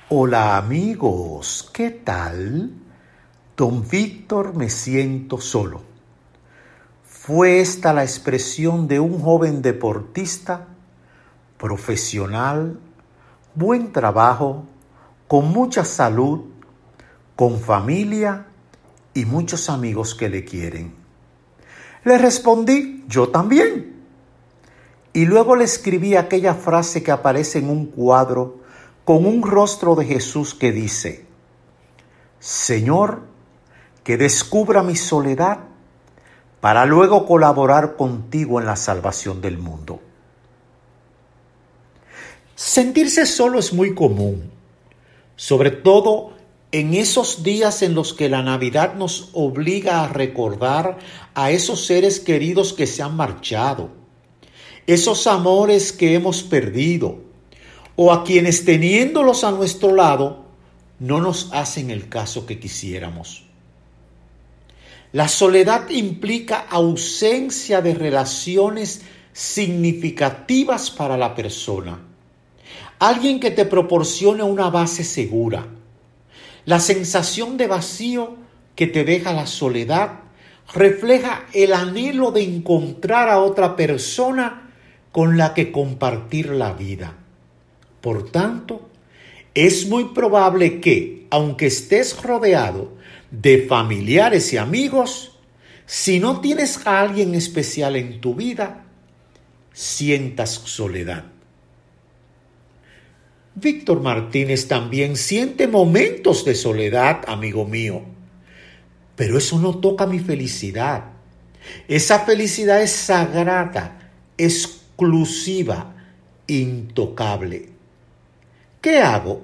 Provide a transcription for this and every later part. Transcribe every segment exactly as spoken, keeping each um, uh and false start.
Hola amigos, ¿qué tal? Don Víctor, me siento solo. Fue esta la expresión de un joven deportista, profesional, buen trabajo, con mucha salud, con familia y muchos amigos que le quieren. Le respondí, yo también. Y luego le escribí aquella frase que aparece en un cuadro con un rostro de Jesús que dice: Señor, que descubra mi soledad para luego colaborar contigo en la salvación del mundo. Sentirse solo es muy común, sobre todo en esos días en los que la Navidad nos obliga a recordar a esos seres queridos que se han marchado, esos amores que hemos perdido, o a quienes teniéndolos a nuestro lado no nos hacen el caso que quisiéramos. La soledad implica ausencia de relaciones significativas para la persona. Alguien que te proporcione una base segura. La sensación de vacío que te deja la soledad refleja el anhelo de encontrar a otra persona con la que compartir la vida. Por tanto, es muy probable que, aunque estés rodeado de familiares y amigos, si no tienes a alguien especial en tu vida, sientas soledad. Víctor Martínez también siente momentos de soledad, amigo mío, pero eso no toca mi felicidad. Esa felicidad es sagrada, exclusiva, intocable. ¿Qué hago?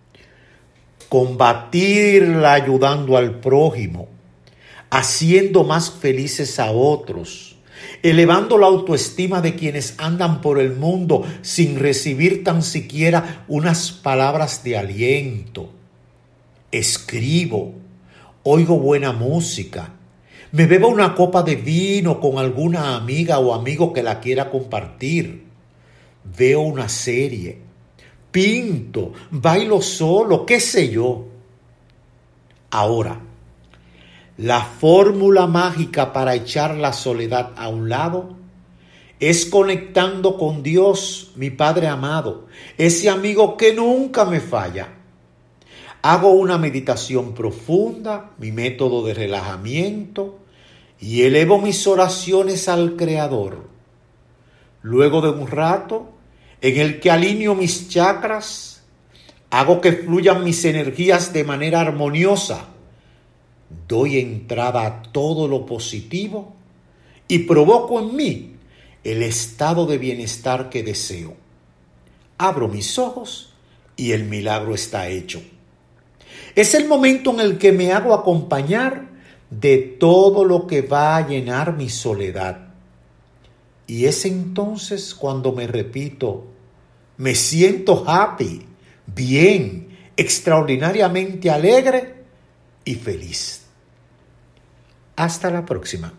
Combatirla ayudando al prójimo, haciendo más felices a otros, elevando la autoestima de quienes andan por el mundo sin recibir tan siquiera unas palabras de aliento. Escribo, oigo buena música, me bebo una copa de vino con alguna amiga o amigo que la quiera compartir, veo una serie, pinto, bailo solo, qué sé yo. Ahora, la fórmula mágica para echar la soledad a un lado es conectando con Dios, mi Padre amado, ese amigo que nunca me falla. Hago una meditación profunda, mi método de relajamiento, y elevo mis oraciones al Creador. Luego de un rato, en el que alineo mis chakras, hago que fluyan mis energías de manera armoniosa, doy entrada a todo lo positivo y provoco en mí el estado de bienestar que deseo. Abro mis ojos y el milagro está hecho. Es el momento en el que me hago acompañar de todo lo que va a llenar mi soledad. Y es entonces cuando me repito, me siento happy, bien, extraordinariamente alegre y feliz. Hasta la próxima.